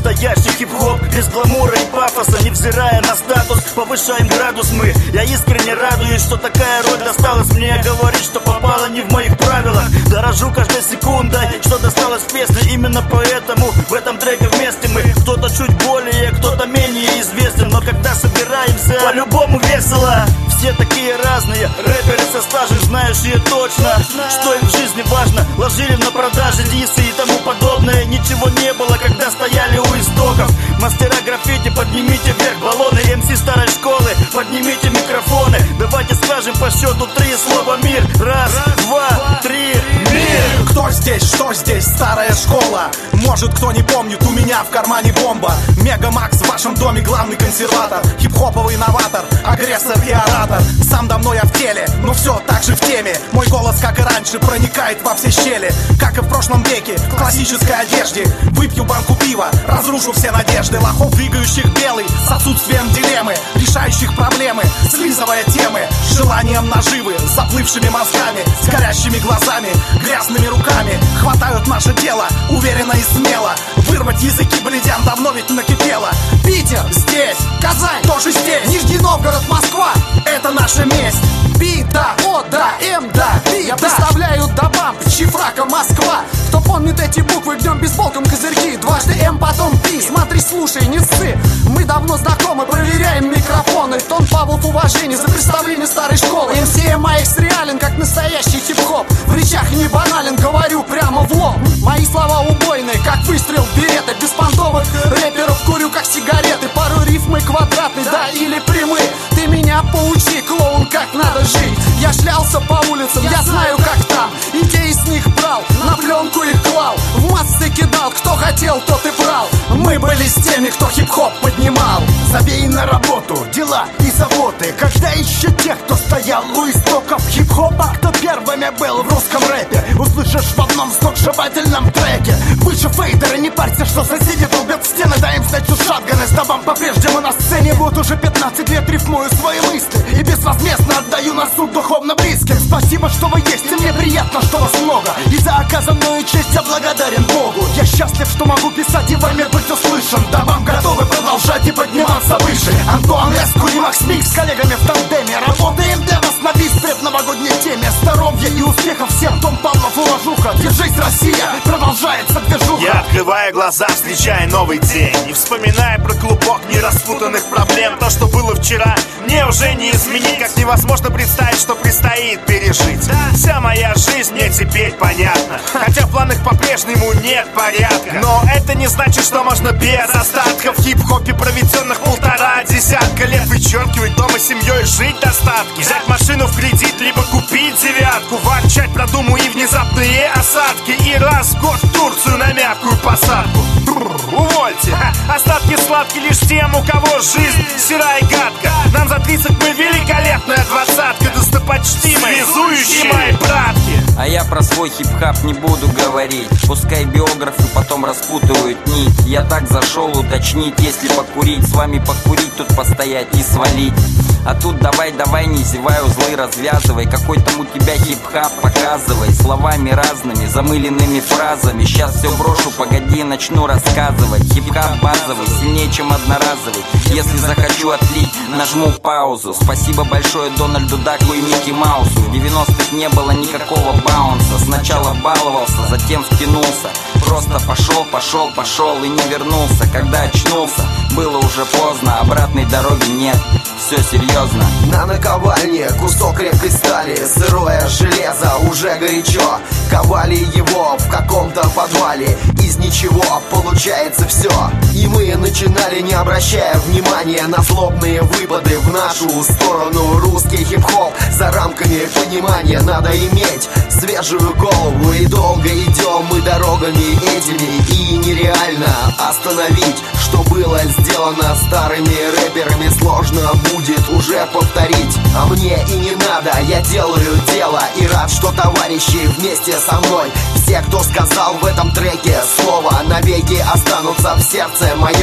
настоящий хип-хоп, без гламура и пафоса, невзирая на статус, повышаем градус мы. Я искренне радуюсь, что такая роль досталась мне. Говорить, что попало не в моих правилах. Дорожу каждой секундой, что досталось в песне. Именно поэтому в этом треке вместе мы. Кто-то чуть более, кто-то менее известен, но когда собираемся, по-любому весело. Все такие разные, рэперы со стажем, знающие точно, что им в жизни важно. Ложили на продажи дисы и тому подобное. Ничего не было, когда стояли у истоков. Мастера граффити, поднимите вверх баллоны. МС старой школы, поднимите микрофоны. Давайте скажем по счету 3 слова мир. Раз, два, три, мир. Кто здесь, что здесь, старая школа? Может, кто не помнит, у меня в кармане бомба. Мега Макс в вашем доме главный консерватор, хип-хоповый новатор, агрессор и оратор. Сам давно я в теле, но все так же в теме. Мой голос, как и раньше, проникает во все щели. Как и в прошлом веке, в классической одежде. Выпью банку пива, разрушу все надежды. Лохов, двигающих белый, с отсутствием дилеммы, решающих проблемы, слизывая темы, с желанием наживы, с заплывшими мозгами, с горящими глазами, грязными руками. Хватают наше дело, уверенно и смело. Вырвать языки бледям давно ведь накипело. Питер здесь, Казань тоже здесь, Нижний Новгород, Москва — это наша месть. Би, да, О, да, М, да, Би, я представляю Дабам, Чифрака, Москва. Кто помнит эти буквы, в нем бейсболком козырьки. Дважды М, потом Пи, смотри, слушай, не ссы. Мы давно знакомы, проверяем микрофоны. Тон Павлов уважение за представление старой школы. МС реален, как настоящий хип-хоп. В речах не банален, говорю прямо в лоб. Мои слова убойные, как выстрел в береты. Беспонтовых рэперов курю, как сигареты. Порой рифмы квадратные, да или прямые. Ты меня поучи, клоун, как надо жить. Я шлялся по улицам, я знаю, как там. Идеи с них брал, на пленку их клал. В массы кидал, кто хотел, тот и брал. Мы были с теми, кто хип-хоп поднимал. Забей на работу, дела и заботы. Когда еще тех, кто стоял у истоков хип-хопа, кто первыми был в русском рэпе, услышишь в одном сногсшибательном треке. Выше фейдеры, не парься, что соседи долбят стены. Дай им знать, что шатганы с тобой по-прежнему на сцене. Вот уже 15 лет рифмую свои мысли и безвозмездно отдаю на суд духовно близким. Спасибо, что вы есть, и мне приятно, что вас много. И за оказанную честь я благодарен Богу. Я счастлив, что могу писать и в мир быть услышан. Да вам готовы продолжать и подниматься выше. Антуан Эску и Макс Микс с коллегами в тандеме. Работаем для вас на бис в новогодней теме. Здоровья и успехов всем, Том Павлов, уважуха. Держись, Россия, продолжается движуха. Я открываю глаза, встречая новый день, и вспоминая про клубок нераспутанных проблем. То, что было вчера, мне уже не изменить. Как невозможно представить, что предстоит пережить. Вся моя жизнь мне теперь понятна, хотя в планах по-прежнему нет порядка. Но это не значит, что можно без остатков. В хип-хопе проведенных 1,5 десятка лет вычеркивать дома семьей, жить достатки. Взять машину в кредит, либо купить 9. Ворчать про думу и внезапные осадки. И раз в год в Турцию на мягкую посадку. Увольте, остатки сладкие лишь тем, у кого жизнь серая и гадка. Нам за 30 мы великолепная двадцатка, достопочтимые, связующие мои братки. А я про свой хип-хап не буду говорить. Пускай биографы потом распутывают нить. Я так зашел уточнить, если покурить. С вами покурить, тут постоять и свалить. А тут давай, не зевай, узлы развязывай. Какой там у тебя хип-хап, показывай. Словами разными, замыленными фразами. Сейчас все брошу, погоди, начну рассказывать. Хип-хап базовый, сильнее, чем одноразовый. Если захочу отлить, нажму паузу. Спасибо большое Дональду Даку и Микки Маусу. В 90-х не было никакого баунса. Сначала баловался, затем втянулся. Просто пошел и не вернулся. Когда очнулся, было уже поздно. Обратной дороги нет, все серьезно. На наковальне кусок крепкой стали, сырое железо уже горячо. Ковали его в каком-то подвале. Из ничего получается все. И мы начинали, не обращая внимания на злобные выпады в нашу сторону. Русский хип-хоп за рамками понимания. Надо иметь свежую голову. И долго идем мы дорогами этими. И нереально остановить, что было сделано старыми рэперами. Сложно будет уже повторить. А мне и не надо, я делаю дело. И рад, что товарищи вместе со мной. Все, кто сказал в этом треке слово, навеки останутся в сердце моем.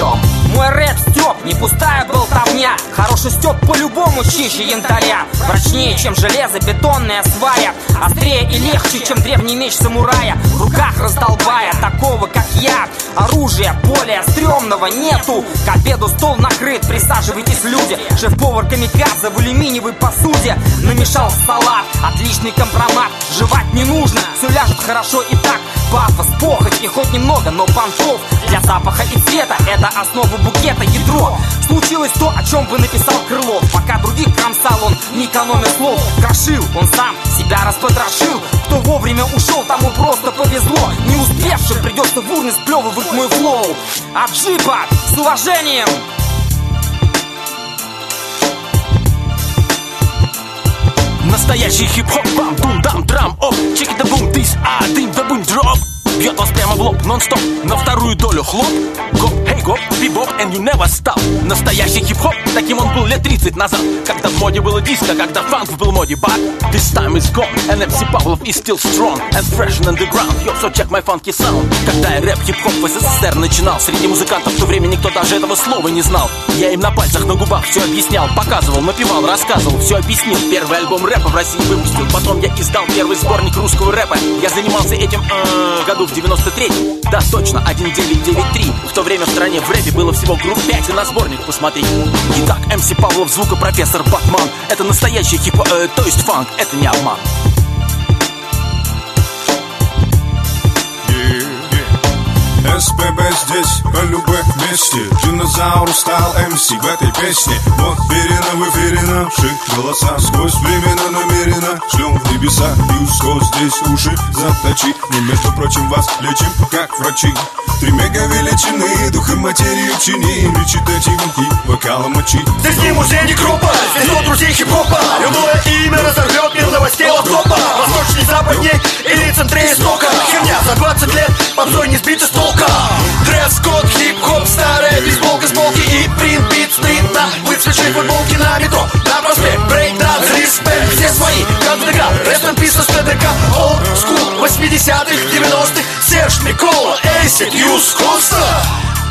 Мой рэп стёб, не пустая болтовня. Хороший стёб по-любому чище янтаря. Прочнее, чем железо, бетонная свая. Острее и легче, чем древний меч самурая. В руках раздолбая такого, как я. Оружия более стрёмного нету. К обеду стол накрыт, присаживайтесь, люди. Шеф-повар камикадзе в алюминиевой посуде. Намешал салат, отличный компромат. Жевать не нужно, все ляжет хорошо и так. Пафос, похоть и хоть немного, но понтов. Для запаха и цвета это основа букета, ядро. Случилось то, о чем бы написал Крылов. Пока других кромсал он, не экономя слов. Крошил, он сам себя распотрошил. Кто вовремя ушел, тому просто повезло. Не успевшим придется в урны сплевывать мой флоу. А джипа с уважением. Настоящий хип-хоп, бам, бум, дам, драм, оп. Чеки да бум, дис, а, дым, да бум, дроп. Бьет вас прямо в лоб, нон-стоп, на вторую долю хлоп. Гоп, хей, гоп, бибоп, and you never stop. Настоящий хип-хоп, таким он был лет 30 назад. Когда в моде было диско, когда фанк был в моде. But this time is gone, and MC Pavlov is still strong and fresh and underground. Yo, so check my funky sound. Когда я рэп хип-хоп в СССР начинал, среди музыкантов в то время никто даже этого слова не знал. Я им на пальцах, на губах все объяснял, показывал, напевал, рассказывал, все объяснил. Первый альбом рэпа в России выпустил, потом я издал первый сборник русского рэпа. Я занимался этим году в 93-м. Да, точно, 1993. В то время в стране в рэпе было всего групп 5, и на сборник посмотри. Итак, MC Pavlov, звукопрофессор Батман. Это настоящий хип-хоп, то есть фанк, это не обман. СПБ здесь, по любых месте. Динозавр стал МС в этой песне. Вот перина в эфире наши голоса. Сквозь времена намеренно шлем в небеса. Юско здесь уши заточи. Мы, между прочим, вас лечим, как врачи. 3 мега величины, духом материю чини. Речитати венки, вокалом мочи. Здесь не музей, не группа, здесь 100 друзей хип-хопа. Любое имя разорвет мир новостей от топа. Восточней, западней или центре истока. Херня за 20 лет, попсой не сбита с толка. Дресс-код, хип-хоп, старая бейсболка с полки. И принт-бит, стрит на выцветшей футболке. На метро, на проспект, брейк-данс, респект. Все свои, как ВДК, Rest in Peace, СТДК. Old school, 80-х, 90-х. Серж Микола, Эйсид, Юс Коста.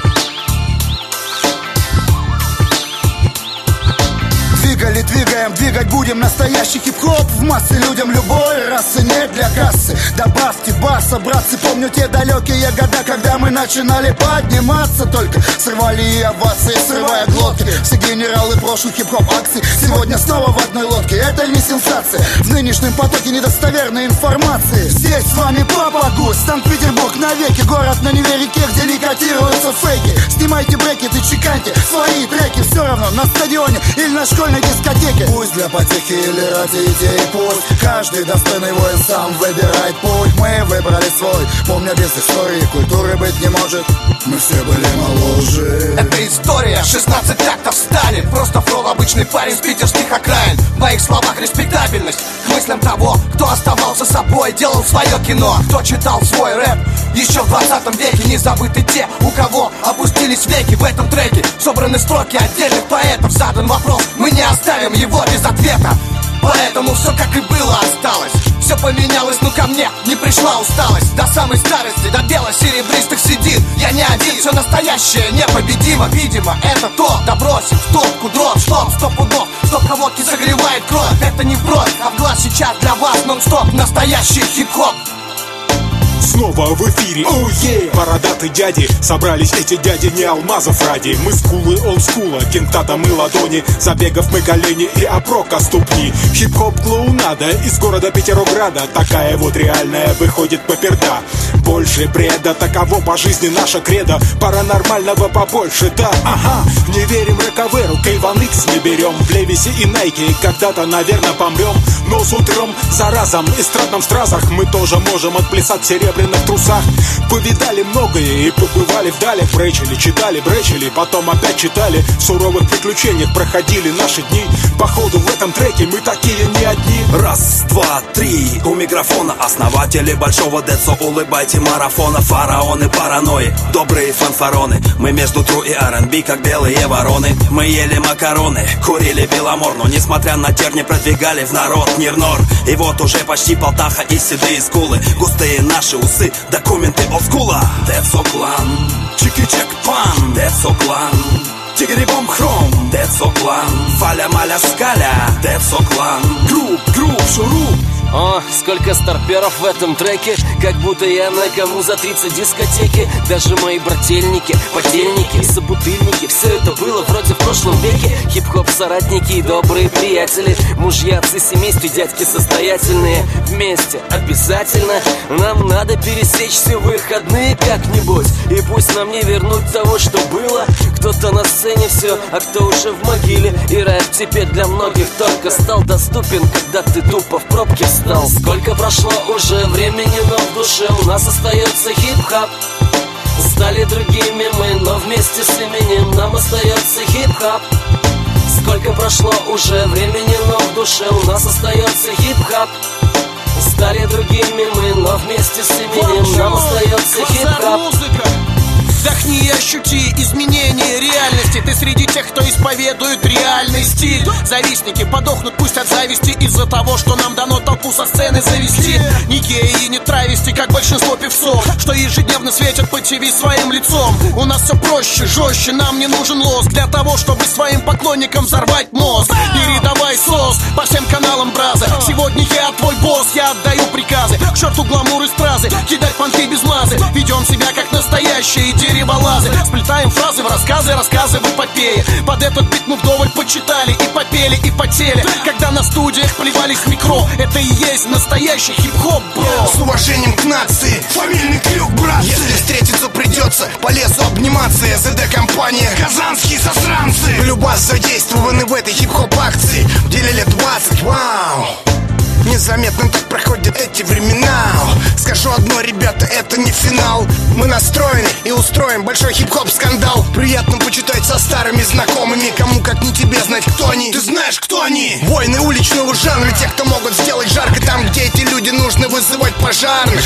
Двигали, двигаем, двигать будем настоящий хип-хоп. В массы людям любой расы, не для кассы. Добавьте баса, братцы, помню те далекие года, когда мы начинали подниматься. Только срывали и овации, срывая глотки. Все генералы прошлых хип-хоп акций сегодня снова в одной лодке. Это не сенсация, в нынешнем потоке недостоверной информации. Здесь с вами Папа Гусь, Санкт-Петербург навеки. Город на Неве-реке, где не котируются фейки. Снимайте брекеты, чеканьте свои треки. Все равно на стадионе или на школьной дискотеке. Пусть для потехи или ради идеи, пусть каждый достойный воин сам выбирает путь. Мы выбрали свой, помня, без истории культуры быть не может. Мы все были моложе. Это история, 16 тактов Сталин. Просто фрол, обычный парень с питерских окраин. В моих словах респектабельность к мыслям того, кто оставался собой, делал свое кино, кто читал свой рэп. Еще в 20 веке не забыты те, у кого опустились веки. В этом треке собраны строки отдельных поэтов. Задан вопрос, мы не оставим его без ответа. Поэтому все как и было осталось. Все поменялось, но ко мне не пришла усталость. До самой старости, до бело-серебристых седин. Я не один, все настоящее непобедимо. Видимо, это то, да бросим в топку дров. Что, 100 пудов, 100 колодки согревает кровь. Это не бровь, а в глаз сейчас для вас нон-стоп. Настоящий хип-хоп. Снова в эфире, бородатые дяди. Собрались эти дяди не алмазов ради. Мы скулы олдскула, кентата мы ладони. Забегов мы колени и опрока ступни. Хип-хоп клоунада из города Петерограда. Такая вот реальная выходит поперда. Больше бреда, таково по жизни наша кредо. Паранормального побольше, да, ага. Не верим Роковеру, K1 X не берем. В Левисе и Найке когда-то, наверное, помрем. Но с утром за разом, эстрадном стразах мы тоже можем отплясать в серебряных трусах. Повидали многое и побывали вдали. Бречили, читали, бречили, потом опять читали. В суровых приключениях проходили наши дни. Походу в этом треке мы такие не одни. Раз, два, три, у микрофона основатели большого децо. Улыбайте марафона, фараоны, паранойи, добрые фанфароны. Мы между тру и R&B, как белые вороны. Мы ели макароны, курили беломор, но несмотря на терни продвигали в народ Нирнор. И вот уже почти полтаха и седые скулы, густые наши усы, документы олдскула. Децо клан, чики-чек пан, Децо клан, тигри-бом хром, Децо клан, фаля-маля скаля, Децо клан, груп, шуруп. О, сколько старперов в этом треке, как будто я на кому за 30 дискотеки. Даже мои брательники, подельники и собутыльники, все это было вроде в прошлом веке. Хип-хоп соратники и добрые приятели, мужья, отцы семейства, дядьки состоятельные. Вместе обязательно нам надо пересечь все выходные как-нибудь. И пусть нам не вернуть того, что было. Кто-то на сцене все, а кто уже в могиле. И рэп теперь для многих только стал доступен, когда ты тупо в пробке встал. Сколько прошло уже времени, но в душе у нас остается хип-хоп. Стали другими мы, но вместе с именем нам остается хип-хоп. Сколько прошло уже времени, но в душе у нас остается хип-хоп. Стали другими мы, но вместе с именем нам остается хип-хоп. Вдохни и ощути изменения реальности. Ты среди тех, кто исповедует реальный стиль. Завистники подохнут пусть от зависти из-за того, что нам дано толпу со сцены завести. Не геи и не травести, как большинство певцов, что ежедневно светят по ТВ своим лицом. У нас все проще, жестче, нам не нужен лоск для того, чтобы своим поклонникам взорвать мозг. Бери давай сос по всем каналам браза. Сегодня я твой босс, я отдаю приказы. К черту гламур и стразы, кидать понты без мазы. Ведем себя как настоящие дереволазы. Сплетаем фразы в рассказы, рассказы в эпопее. Под этот бит мы вдоволь почитали и попели, и потели. Когда на студиях плевались в микро, это и есть настоящий хип-хоп, бро. С уважением к нации, фамильный крюк, брат. Если встретиться придется, по лесу обниматься. ЗД-компания, казанские засранцы. Любас задействованы в этой хип-хоп акции. В деле лет 20, вау. Незаметно так проходят эти времена. Скажу одно, ребята, это не финал. Мы настроены и устроим большой хип-хоп скандал. Приятно почитать со старыми знакомыми. Кому как не тебе знать, кто они. Ты знаешь, кто они? Воины уличного жанра, те, кто могут сделать жарко там, где эти люди нужно вызывать пожарных.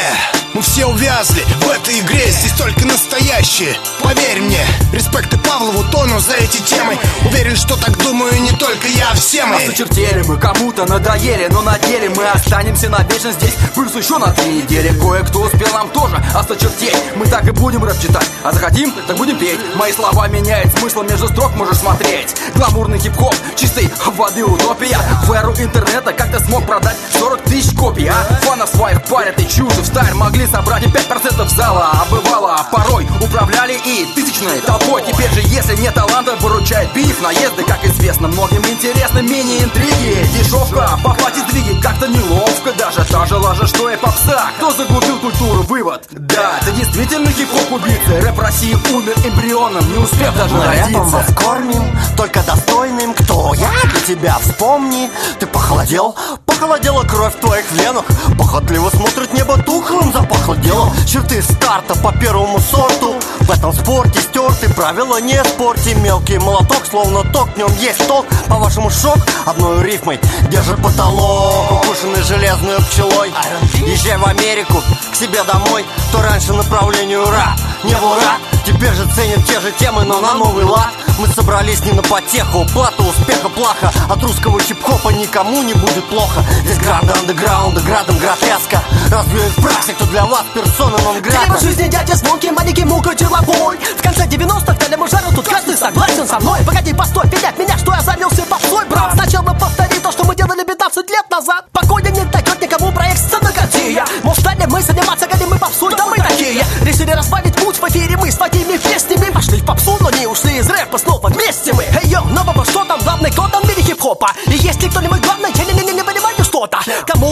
Мы все увязли в этой игре, здесь только настоящие. Поверь мне, респект и Павлову Тону за эти темы. Уверен, что так думаю не только я, а все мы. Осточертели мы, кому-то надоели, но на деле мы останемся навечно здесь. Плюс еще на 3 недели. Кое-кто успел нам тоже осточертеть. Мы так и будем рэп читать, а захотим, так будем петь. Мои слова меняют смысл, между строк можешь смотреть. Гламурный хип-хоп, чистой воды утопия. В эру интернета как ты смог продать 40 тысяч копий, а? Фанов своих парят и чужих стайл могли собрать и 5% зала. А бывало, порой управляли и тысячной толпой. Теперь же, если нет таланта, выручает биф. Наезды, как известно, многим интересны мини-интриги. Дешевка, поплатить сдвиги, как-то неловко. Даже та же лажа, что и попса. Кто загубил культуру? Вывод: да, это действительно хип-хоп убийца. Рэп России умер эмбрионом, не успев даже родиться. Мы вас кормим, только достойным. Кто я для тебя? Вспомни. Ты похолодел, похолодела кровь в твоих венах. Похотливо смотрит небо тухлым, запахло дело. Черты старта по первому сорту. В этом спорте стерты, правила не спорьте. Мелкий молоток, словно ток, в нем есть толк. По-вашему шок одной рифмой держит потолок, укушенный железной пчелой. Езжай в Америку, к себе домой. То раньше направлению ура, не в ура. Теперь же ценят те же темы, но на новый лад. Мы собрались не на потеху, плата успеха плаха. От русского хип-хопа никому не будет плохо. Здесь гранды андеграунда, градом гротеска. Разве в праксе, кто для вас персона нон-грата? Дерево жизни, дядя звонкий, маленький мука деловой. В конце 90-х дали мы жару, тут каждый согласен со мной. Погоди, постой, пилять меня, что я залился попсой, брат. Сначала повтори то, что мы делали 15 лет назад. Покоя не дает никому проект сценография. Мол, стали мы заниматься, годы мы попсой, да мы такие. Решили разбавить путь в эфире мы своими песнями. Пошли в попсу, но не ушли из рэпа, снова вместе мы. Эй, йо, нового, что там главный, кто там в мире хип-хопа? И есть ли кто-нибудь главный, я не понимаю что-то. Кому